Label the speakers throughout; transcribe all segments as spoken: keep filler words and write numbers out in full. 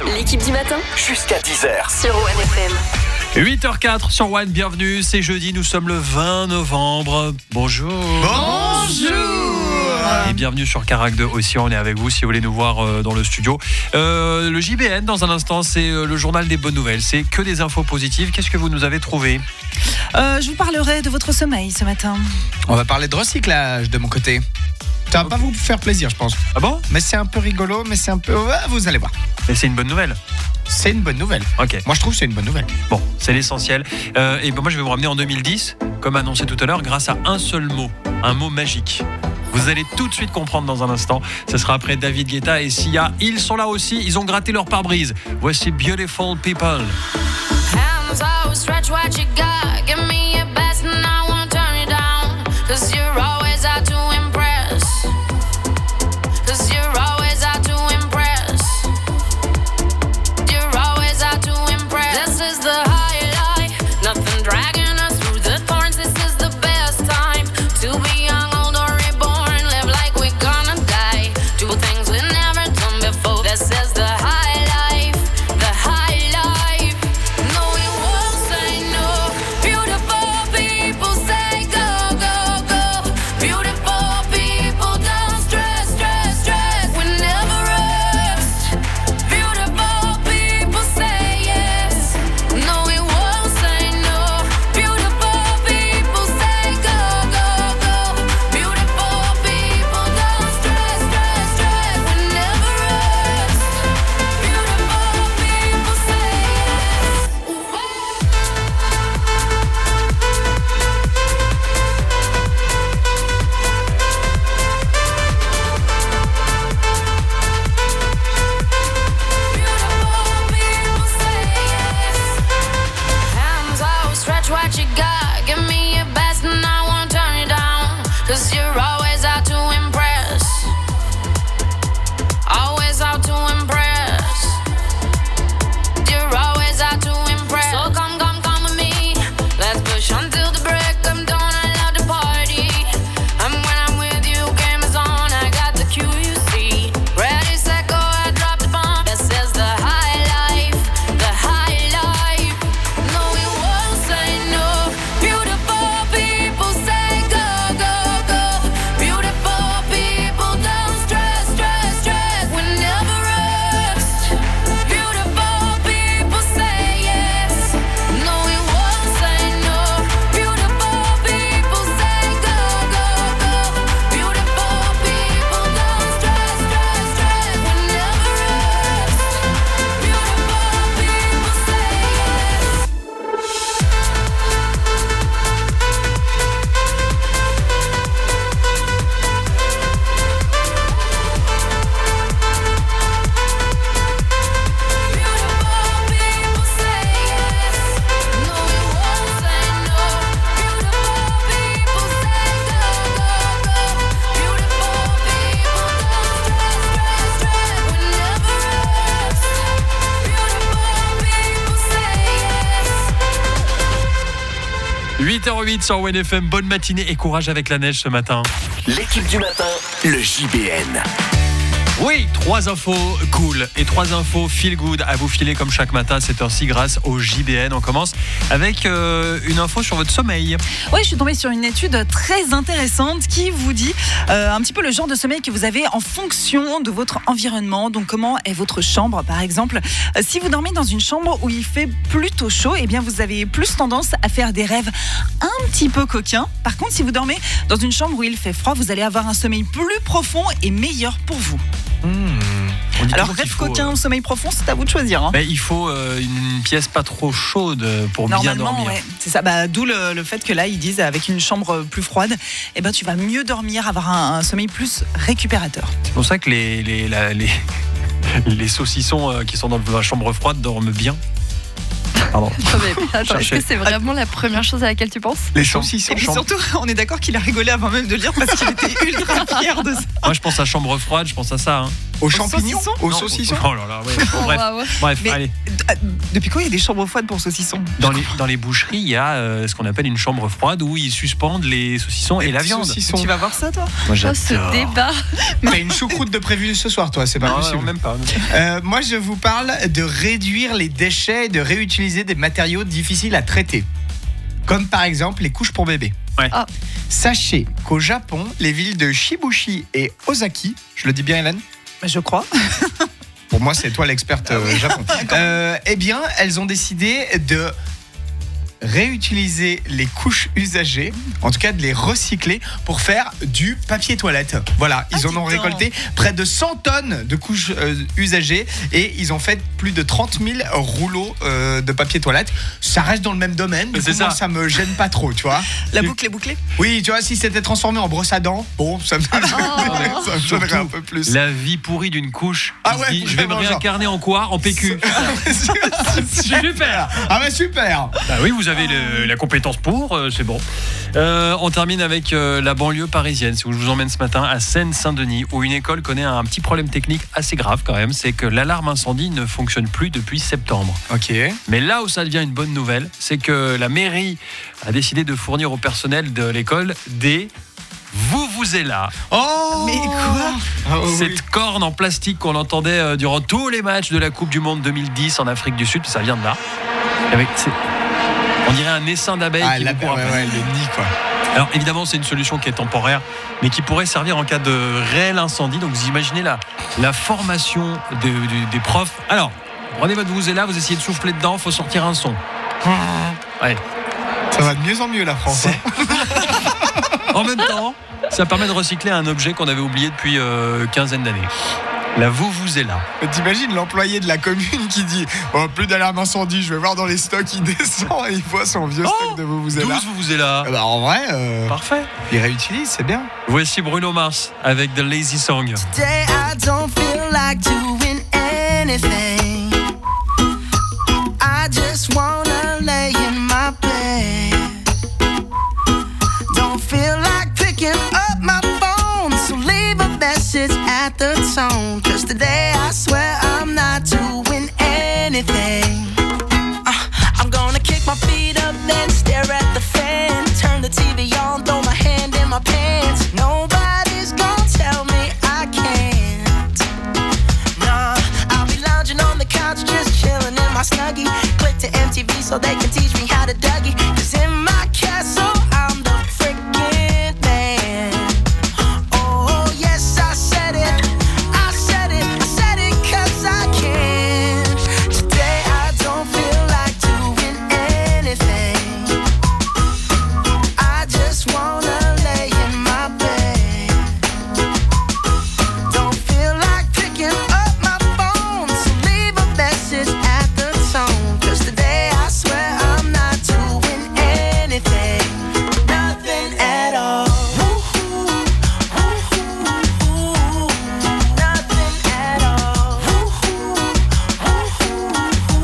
Speaker 1: L'équipe du matin
Speaker 2: jusqu'à dix heures
Speaker 1: sur One F M.
Speaker 3: huit heures quatre sur One, bienvenue, c'est jeudi, nous sommes le vingt novembre. Bonjour.
Speaker 4: Bonjour.
Speaker 3: Et bienvenue sur Carac deux aussi, on est avec vous si vous voulez nous voir euh, dans le studio. Euh, le J B N dans un instant, c'est euh, le journal des bonnes nouvelles, c'est que des infos positives. Qu'est-ce que vous nous avez trouvé ?
Speaker 4: Euh, je vous parlerai de votre sommeil ce matin.
Speaker 5: On va parler de recyclage de mon côté. Ça va
Speaker 3: Ok.
Speaker 5: pas vous faire plaisir, je pense.
Speaker 3: Ah bon ?
Speaker 5: Mais c'est un peu rigolo, mais c'est un peu... Ouais, vous allez voir.
Speaker 3: Mais c'est une bonne nouvelle.
Speaker 5: C'est une bonne nouvelle.
Speaker 3: Ok,
Speaker 5: Moi, je trouve que c'est une bonne nouvelle.
Speaker 3: bon, c'est l'essentiel. Euh, et ben moi je vais vous ramener en deux mille dix, comme annoncé tout à l'heure, grâce à un seul mot, un mot magique. Vous allez tout de suite comprendre dans un instant. Ce sera après David Guetta et Sia. Ils sont là aussi, ils ont gratté leur pare-brise. Voici Beautiful People.
Speaker 6: Hands out, stretch what you got. Give me your best and I won't turn you down. Cause you're always out to impress. Cause you're always out to impress. You're always out to impress. This is the highlight. Nothing dragging us through the thorns. This is the best time to be young, old or reborn. Live like we're gonna die. Do things we've never done before. This is the high life. The high life. No, we won't say no. Beautiful people say go, go, go. Beautiful people don't stress, stress, stress. We never rest. Beautiful people say yes. No, we won't say no. Beautiful people say go, go, go. Beautiful people don't stress, stress, stress. We never rest. Beautiful people say yes. Beautiful people say yes. Hands out, stretch what you got. Give me your best and I won't turn you down. Cause you're always out to impress. Always out to impress. You're always out to impress. So come, come, come with me. Let's push until the break of dawn. I love to party. And when I'm with you, game is on. I got the cue, you see. Ready, set, go, I drop the bomb. This is the high life. The high life. No, we won't say no. Beautiful people say go, go, go. Beautiful people don't stress, stress, stress. We never rest. Beautiful people say yes. No, we won't say no. Beautiful people say go, go, go. Beautiful people don't stress, stress, stress. We never rest. Beautiful people say yes. Beautiful people say yes. No, we won't say no. Beautiful people say go, go, go. Beautiful people don't stress, stress, stress. We never rest. Beautiful people say yes.
Speaker 3: huit heures huit sur One F M, bonne matinée et courage avec la neige ce matin.
Speaker 2: L'équipe du matin, le J B N.
Speaker 3: Oui, trois infos cool et trois infos feel good à vous filer comme chaque matin à cette heure-ci grâce au J B N. On commence avec euh, une info sur votre sommeil.
Speaker 4: Oui, je suis tombée sur une étude très intéressante qui vous dit euh, un petit peu le genre de sommeil que vous avez en fonction de votre environnement. Donc, comment est votre chambre, par exemple. Euh, si vous dormez dans une chambre où il fait plutôt chaud, eh bien, vous avez plus tendance à faire des rêves un petit peu coquins. Par contre, si vous dormez dans une chambre où il fait froid, vous allez avoir un sommeil plus profond et meilleur pour vous.
Speaker 3: On dit
Speaker 4: Alors,
Speaker 3: toujours qu'il
Speaker 4: rêve
Speaker 3: faut,
Speaker 4: coquin
Speaker 3: euh,
Speaker 4: ou sommeil profond, c'est à vous de choisir. Hein.
Speaker 3: ben, il faut euh, une pièce pas trop chaude pour bien
Speaker 4: Normalement,
Speaker 3: dormir.
Speaker 4: ouais, c'est ça. Bah, d'où le, le fait que là, ils disent avec une chambre plus froide, eh ben, tu vas mieux dormir, avoir un, un sommeil plus récupérateur.
Speaker 3: C'est pour ça que les, les, la- les, les saucissons euh, qui sont dans la chambre froide dorment bien. Pardon.
Speaker 7: Non, mais attends, est-ce
Speaker 3: Cherchez.
Speaker 7: que c'est vraiment la première chose à laquelle tu penses?
Speaker 5: Les
Speaker 3: Chambre.
Speaker 5: saucissons.
Speaker 4: Et puis surtout, on est d'accord qu'il a rigolé avant même de le dire parce qu'il était ultra fier de ça.
Speaker 3: Moi, je pense à chambre froide, je pense à ça. Hein.
Speaker 5: Aux champignons.
Speaker 4: saucissons
Speaker 5: Aux
Speaker 3: Non,
Speaker 5: saucissons.
Speaker 3: Oh là là, ouais. Bon, bref,
Speaker 7: Waouh.
Speaker 3: bref
Speaker 4: Mais-
Speaker 3: allez.
Speaker 4: Depuis quand il y a des chambres froides pour saucissons?
Speaker 3: Dans les, dans les boucheries, il y a euh, ce qu'on appelle une chambre froide où ils suspendent les saucissons et la viande.
Speaker 5: Saucissons.
Speaker 4: Tu vas voir ça, toi?
Speaker 3: Moi,
Speaker 7: Oh, ce débat.
Speaker 5: T'as une choucroute de prévu ce soir, toi, c'est pas
Speaker 3: Non,
Speaker 5: possible.
Speaker 3: non, même pas.
Speaker 5: Euh, moi, je vous parle de réduire les déchets et de réutiliser des matériaux difficiles à traiter. Comme par exemple les couches pour bébés.
Speaker 3: Ouais.
Speaker 7: Ah.
Speaker 5: Sachez qu'au Japon, les villes de Shibushi et Osaki, je le dis bien Hélène?
Speaker 4: Je crois.
Speaker 5: Pour moi, c'est toi l'experte euh, Japon. Euh, eh bien, elles ont décidé de réutiliser les couches usagées, en tout cas de les recycler pour faire du papier toilette. Voilà, ils
Speaker 4: Ah,
Speaker 5: en
Speaker 4: dis
Speaker 5: ont
Speaker 4: donc.
Speaker 5: récolté près de cent tonnes de couches euh, usagées et ils ont fait plus de trente mille rouleaux euh, de papier toilette. Ça reste dans le même domaine, du
Speaker 3: C'est
Speaker 5: coup, moi,
Speaker 3: ça.
Speaker 5: ça me gêne pas trop, tu vois.
Speaker 4: La boucle est bouclée.
Speaker 5: Oui, tu vois, si c'était transformé en brosse à dents, bon, ça me, ça me gênerait un peu plus.
Speaker 3: La vie pourrie d'une couche.
Speaker 5: Ah
Speaker 3: Il se
Speaker 5: ouais,
Speaker 3: dit, je vais me
Speaker 5: vraiment, genre.
Speaker 3: réincarner en quoi? En P Q. Super.
Speaker 5: Ah bah super.
Speaker 3: Bah oui, vous avez le- la compétence pour, euh, c'est bon. Euh, on termine avec euh, la banlieue parisienne, c'est où je vous emmène ce matin à Seine-Saint-Denis, où une école connaît un petit problème technique assez grave quand même, c'est que l'alarme incendie ne fonctionne plus depuis septembre.
Speaker 5: Ok.
Speaker 3: Mais là où ça devient une bonne nouvelle, c'est que la mairie a décidé de fournir au personnel de l'école des vous vous êtes là.
Speaker 5: Oh.
Speaker 4: Mais quoi?
Speaker 5: Ah, oui.
Speaker 3: Cette corne en plastique qu'on entendait euh, durant tous les matchs de la Coupe du Monde deux mille dix en Afrique du Sud, ça vient de là. Avec, c'est- on dirait un essaim d'abeilles
Speaker 5: Ah,
Speaker 3: qui
Speaker 5: la
Speaker 3: vous court
Speaker 5: ouais,
Speaker 3: après.
Speaker 5: ouais, le nid, quoi.
Speaker 3: Alors évidemment, c'est une solution qui est temporaire, mais qui pourrait servir en cas de réel incendie. Donc vous imaginez la, la formation de- de- des profs. Alors, prenez votre vous là, vous essayez de souffler dedans, il faut sortir un son. Ouais.
Speaker 5: Ça va de mieux en mieux, la France. hein.
Speaker 3: En même temps, ça permet de recycler un objet qu'on avait oublié depuis euh, quinzaine d'années. La vous vous est là.
Speaker 5: Mais t'imagines l'employé de la commune qui dit oh, plus d'alarme incendie, je vais voir dans les stocks, il descend et il voit son vieux
Speaker 3: Oh,
Speaker 5: stock de vous vous êtes là.
Speaker 3: douze vous vous est là.
Speaker 5: Eh ben, en vrai, euh,
Speaker 3: Parfait.
Speaker 5: il réutilise, c'est bien.
Speaker 3: Voici Bruno Mars avec The Lazy Song.
Speaker 8: Today I don't feel like doing anything. I just wanna lay in my bed. Don't feel like picking up my phone, so leave a message at the tone. Cause today I swear I'm not doing anything. Uh, I'm gonna kick my feet up, then stare at the fan. Turn the T V on, throw my hand in my pants. Nobody's gonna tell me I can't. Nah, I'll be lounging on the couch, just chilling in my Snuggie. Click to M T V so they can teach me how to Dougie. Cause in my castle, I'm the freaking man. Oh, yes, I said it. I said it. I said it cause I can. Today I don't feel like doing anything. I just wanna lay in my bed. Don't feel like picking up my phone, so leave a message at the tone. Cause today I swear I'm not doing anything. Nothing at all. Woo-hoo, woo-hoo, nothing at all. Woo-hoo,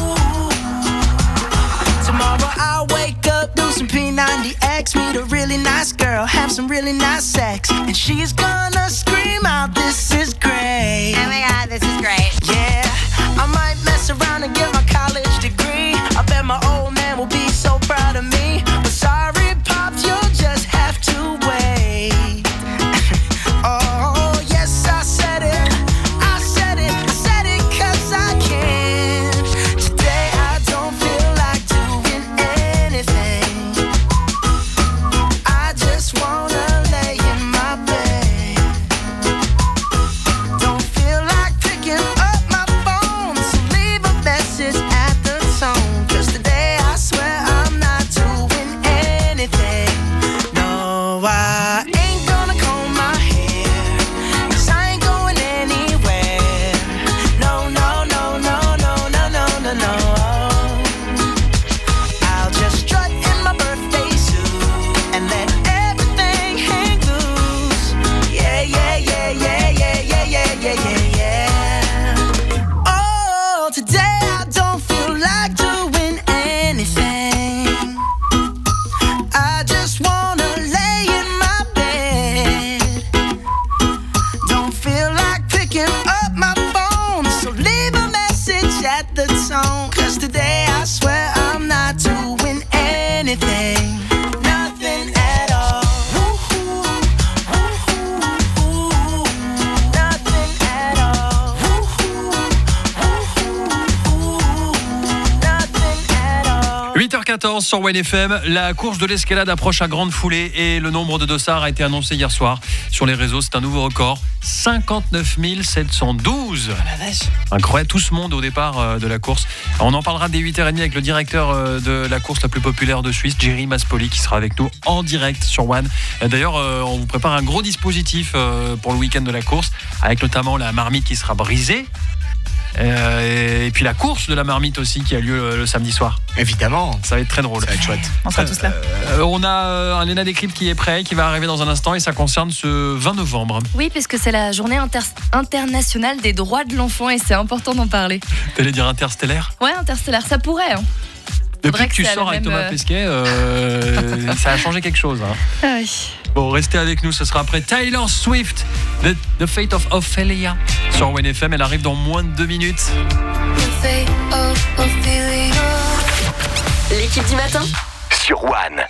Speaker 8: woo-hoo. Tomorrow I'll wake up, do some P ninety X, meet a really nice girl, have some really nice sex, and she's gonna scream out, "This is great."
Speaker 9: Oh my god, this is great.
Speaker 8: Yeah, I might mess around and get my college degree. I bet my old man will be so proud of me. But sorry, Pops, you'll just have to wait. Oh, yes, I said it. I said it. I said it cause I can. Today I don't feel like doing anything. I just wanna lay in my bed.
Speaker 3: huit heures quatorze sur W N F M, la course de l'escalade approche à grande foulée et le nombre de dossards a été annoncé hier soir sur les réseaux. C'est un nouveau record, cinquante-neuf mille sept cent douze.
Speaker 4: Oh la vache.
Speaker 3: Incroyable, tout ce monde au départ de la course. On en parlera dès huit heures trente avec le directeur de la course la plus populaire de Suisse, Jerry Maspoli, qui sera avec nous en direct sur One. D'ailleurs, on vous prépare un gros dispositif pour le week-end de la course, avec notamment la marmite qui sera brisée. Euh, et puis la course de la marmite aussi qui a lieu le, le samedi soir.
Speaker 5: Évidemment.
Speaker 3: Ça va être très drôle.
Speaker 5: Ça va être chouette.
Speaker 4: On sera tous là.
Speaker 3: Euh, on a euh, un Léna Décrypte qui est prêt, qui va arriver dans un instant et ça concerne ce vingt novembre.
Speaker 7: Oui, puisque c'est la journée inter- internationale des droits de l'enfant et c'est important d'en parler.
Speaker 3: T'allais dire interstellaire ?
Speaker 7: Ouais, interstellaire, ça pourrait. Hein.
Speaker 3: Depuis que,
Speaker 7: que
Speaker 3: tu
Speaker 7: c'est
Speaker 3: sors avec
Speaker 7: même,
Speaker 3: Thomas
Speaker 7: euh...
Speaker 3: Pesquet, euh, ça a changé quelque chose. Hein.
Speaker 7: Ah oui.
Speaker 3: Bon, restez avec nous, ce sera après Taylor Swift, The, The Fate of Ophelia sur W N F M. Elle arrive dans moins de deux minutes.
Speaker 1: L'équipe du matin
Speaker 2: Sur One.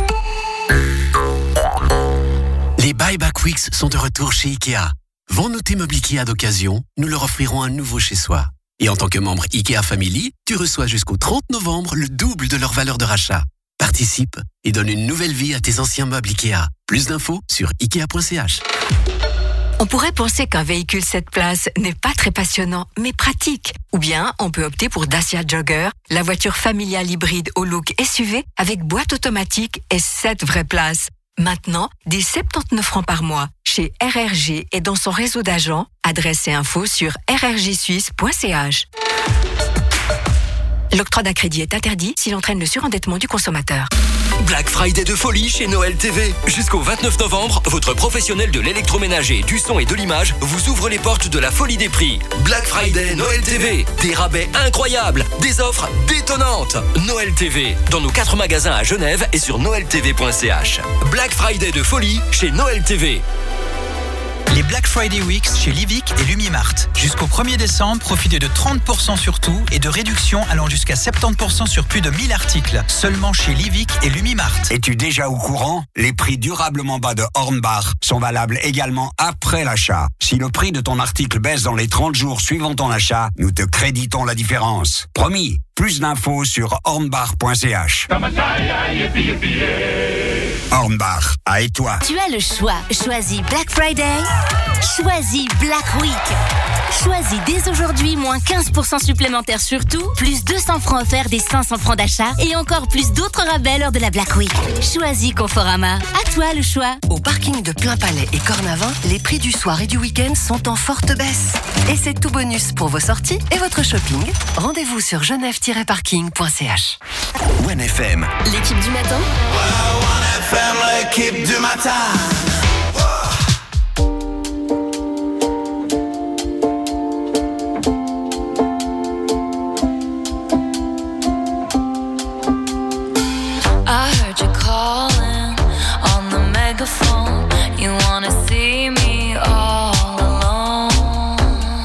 Speaker 2: Les Buyback Weeks sont de retour chez Ikea. Vends-nous tes meubles Ikea d'occasion, nous leur offrirons un nouveau chez soi. Et en tant que membre Ikea Family, tu reçois jusqu'au trente novembre le double de leur valeur de rachat. Participe et donne une nouvelle vie à tes anciens meubles Ikea. Plus d'infos sur ikea point c h.
Speaker 9: On pourrait penser qu'un véhicule sept places n'est pas très passionnant, mais pratique. Ou bien, on peut opter pour Dacia Jogger, la voiture familiale hybride au look S U V avec boîte automatique et sept vraies places. Maintenant, des soixante-dix-neuf francs par mois chez R R G et dans son réseau d'agents. Adresse et infos sur r r g suisse point c h. L'octroi d'un crédit est interdit s'il entraîne le surendettement du consommateur.
Speaker 10: Black Friday de folie chez Noël T V. Jusqu'au vingt-neuf novembre, votre professionnel de l'électroménager, du son et de l'image vous ouvre les portes de la folie des prix. Black Friday Noël T V. Des rabais incroyables, des offres détonnantes. Noël T V, dans nos quatre magasins à Genève et sur noël t v point c h. Black Friday de folie chez Noël T V.
Speaker 11: Les Black Friday Weeks chez Livic et Lumimart. Jusqu'au premier décembre, profitez de trente pour cent sur tout et de réductions allant jusqu'à soixante-dix pour cent sur plus de mille articles. Seulement chez Livic et Lumimart.
Speaker 12: Es-tu déjà au courant ? Les prix durablement bas de Hornbach sont valables également après l'achat. Si le prix de ton article baisse dans les trente jours suivant ton achat, nous te créditons la différence. Promis, plus d'infos sur hornbach point c h. Hornbach, à et toi.
Speaker 13: Tu as le choix. Choisis Black Friday. Choisis Black Week. Choisis dès aujourd'hui moins quinze pour cent supplémentaires sur tout, plus deux cents francs offerts des cinq cents francs d'achat et encore plus d'autres rabais lors de la Black Week. Choisis Conforama. À toi le choix.
Speaker 14: Au parking de Plainpalais et Cornavin, les prix du soir et du week-end sont en forte baisse. Et c'est tout bonus pour vos sorties et votre shopping. Rendez-vous sur genève tiret parking point c h.
Speaker 2: One F M.
Speaker 1: L'équipe du matin
Speaker 8: One F M, l'équipe du matin.
Speaker 6: I heard you calling on the megaphone. You wanna see me all alone.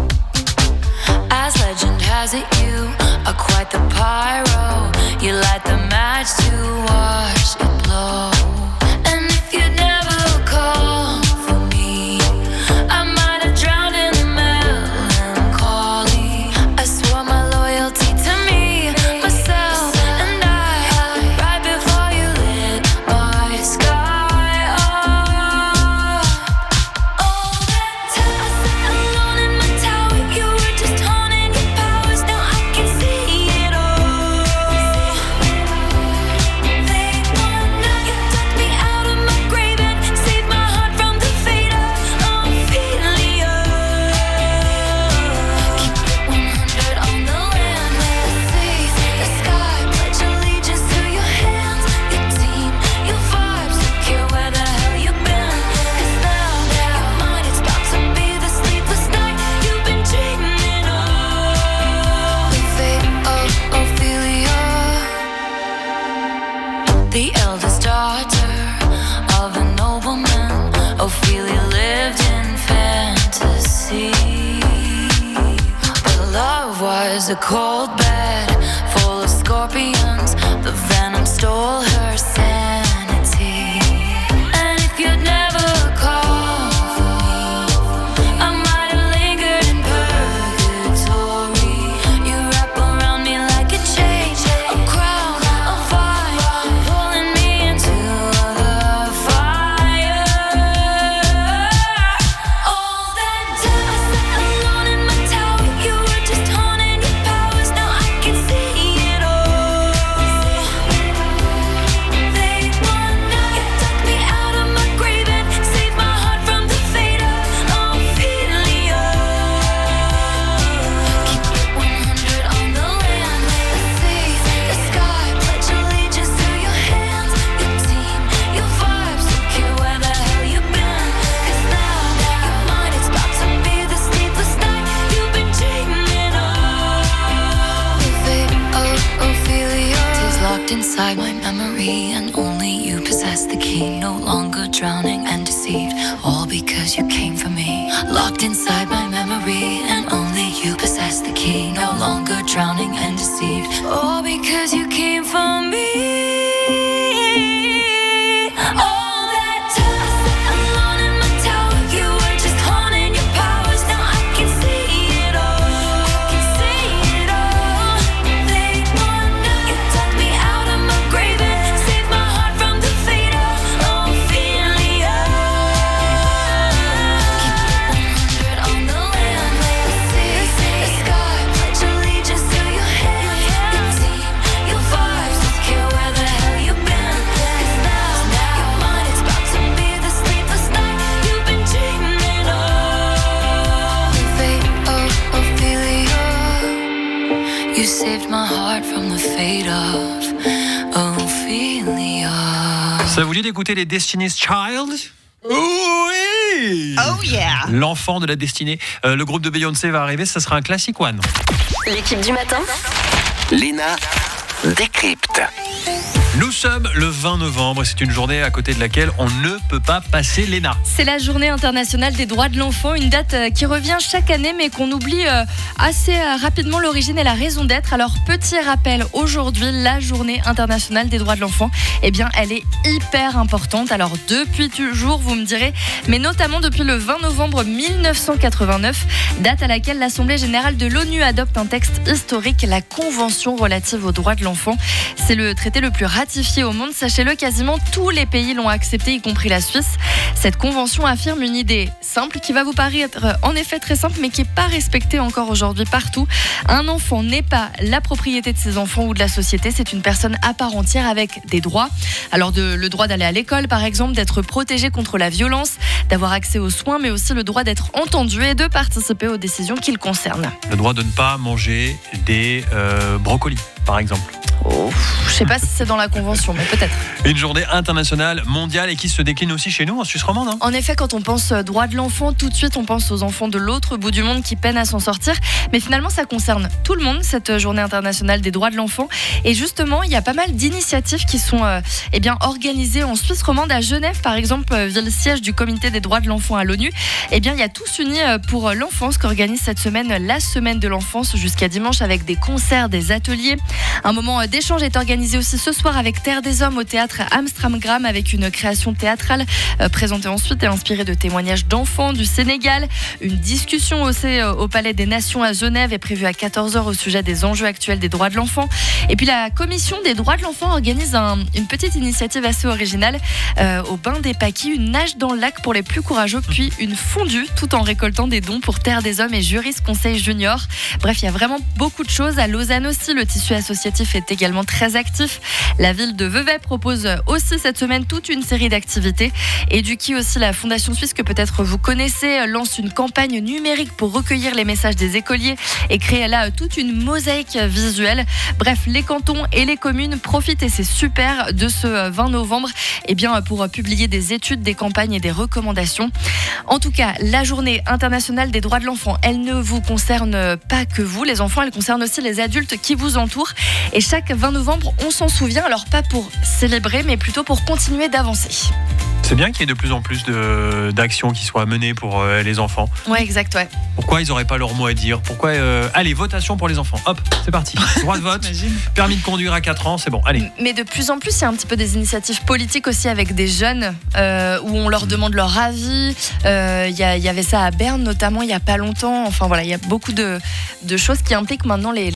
Speaker 6: As legend has it, you are quite the pyro. You light the match to watch it blow. And if you never call for me, I might have drowned in the melancholy. I swore my loyalty to me, myself, and I. Right before you lit my sky up. All that time I sat alone in my tower, you were just honing your powers. Now I can see it all. They wanna, you took me out of my grave and saved my heart from the fate of Ophelia. Keep it one hundred on the land, let's see the sky. Pledge allegiance to your hands, your team, your vibes. Secure where the hell you been. 'Cause now your mind is about to be the sleepless night you've been dreaming of. The fate of Ophelia, the eldest daughter of a nobleman. Ophelia lived in fantasy, but love was a cold bed full of scorpions. The venom stole her sanity. And if you'd never called for me, I might have lingered in purgatory. You wrap around me like a chain, a crown. Locked inside my memory, and only you possess the key. No longer drowning and deceived, all because you came for me. Locked inside my memory, and only you possess the key. No longer drowning and deceived, all because you came for me. All that time I sat alone in my tower, you were just haunting your powers. Now I can see it all, I can see it all. They wonder you dug me out of my grave and saved my heart from the fate of Ophelia. Keep one hundred on the land, lay the sea, the sky, pledge allegiance to your hand. Your team, your vibes, don't care where the hell you've been. 'Cause now, now your mind is about to be the sleepless night you've been dreaming of. The fate of Ophelia, you saved my heart from the fate of Ophelia.
Speaker 3: Ça vous dit d'écouter les Destiny's Child ?
Speaker 5: Oui.
Speaker 4: Oh yeah.
Speaker 3: L'enfant de la destinée. Euh, le groupe de Beyoncé va arriver, ça sera un classic one.
Speaker 1: L'équipe du matin.
Speaker 2: Léna décrypte.
Speaker 3: Nous sommes le vingt novembre, c'est une journée à côté de laquelle on ne peut pas passer, Léna.
Speaker 7: C'est la journée internationale des droits de l'enfant, une date euh, qui revient chaque année mais qu'on oublie euh, assez euh, rapidement l'origine et la raison d'être. Alors petit rappel, aujourd'hui la journée internationale des droits de l'enfant, eh bien elle est hyper importante. Alors depuis toujours vous me direz, mais notamment depuis le vingt novembre mille neuf cent quatre-vingt-neuf, date à laquelle l'Assemblée générale de l'ONU adopte un texte historique, la Convention relative aux droits de l'enfant. C'est le traité le plus ratifié au monde, sachez-le, quasiment tous les pays l'ont accepté, y compris la Suisse. Cette convention affirme une idée simple qui va vous paraître en effet très simple, mais qui n'est pas respectée encore aujourd'hui partout. Un enfant n'est pas la propriété de ses enfants ou de la société, c'est une personne à part entière avec des droits. Alors de, le droit d'aller à l'école par exemple, d'être protégé contre la violence, d'avoir accès aux soins, mais aussi le droit d'être entendu et de participer aux décisions qui le concernent.
Speaker 3: Le droit de ne pas manger des euh, brocolis, par exemple.
Speaker 7: Oh, je sais pas si c'est dans la convention, mais peut-être.
Speaker 3: Une journée internationale, mondiale et qui se décline aussi chez nous en Suisse romande. Hein.
Speaker 7: En effet, quand on pense droit de l'enfant, tout de suite on pense aux enfants de l'autre bout du monde qui peinent à s'en sortir. Mais finalement, ça concerne tout le monde, cette journée internationale des droits de l'enfant. Et justement, il y a pas mal d'initiatives qui sont euh, eh bien, organisées en Suisse romande, à Genève, par exemple, ville siège du comité des droits de l'enfant à l'ONU. Eh bien, il y a Tous Unis pour l'enfance qu'organise cette semaine la semaine de l'enfance jusqu'à dimanche avec des concerts, des ateliers. Un moment d'échange est organisé aussi ce soir avec Terre des Hommes au théâtre Amstramgram avec une création théâtrale euh, présentée ensuite et inspirée de témoignages d'enfants du Sénégal. Une discussion aussi euh, au Palais des Nations à Genève est prévue à quatorze heures au sujet des enjeux actuels des droits de l'enfant. Et puis la Commission des droits de l'enfant organise un, une petite initiative assez originale euh, au Bain des Paquis, une nage dans le lac pour les plus courageux, puis une fondue tout en récoltant des dons pour Terre des Hommes et Juris Conseil Junior. Bref, il y a vraiment beaucoup de choses. À Lausanne aussi, le tissu associatif est également très actif. La ville de Vevey propose aussi cette semaine toute une série d'activités. Eduki aussi, la Fondation Suisse que peut-être vous connaissez, lance une campagne numérique pour recueillir les messages des écoliers et créer là toute une mosaïque visuelle. Bref, les cantons et les communes profitent et c'est super de ce vingt novembre eh bien, pour publier des études, des campagnes et des recommandations. En tout cas, la journée internationale des droits de l'enfant, elle ne vous concerne pas que vous, les enfants, elle concerne aussi les adultes qui vous entourent. Et chaque vingt novembre, on s'en souvient, alors pas pour célébrer, mais plutôt pour continuer d'avancer.
Speaker 3: C'est bien qu'il y ait de plus en plus de, d'actions qui soient menées pour euh, les enfants.
Speaker 7: Ouais, exact, ouais.
Speaker 3: Pourquoi ils n'auraient pas leur mot à dire ? Pourquoi euh... Allez, votation pour les enfants. Hop, c'est parti. Droit de vote, permis de conduire à quatre ans, c'est bon, allez.
Speaker 7: Mais de plus en plus, il y a un petit peu des initiatives politiques aussi avec des jeunes euh, où on leur demande leur avis. Euh, Il y, a, y avait ça à Berne notamment il n'y a pas longtemps. Enfin voilà, il y a beaucoup de, de choses qui impliquent maintenant les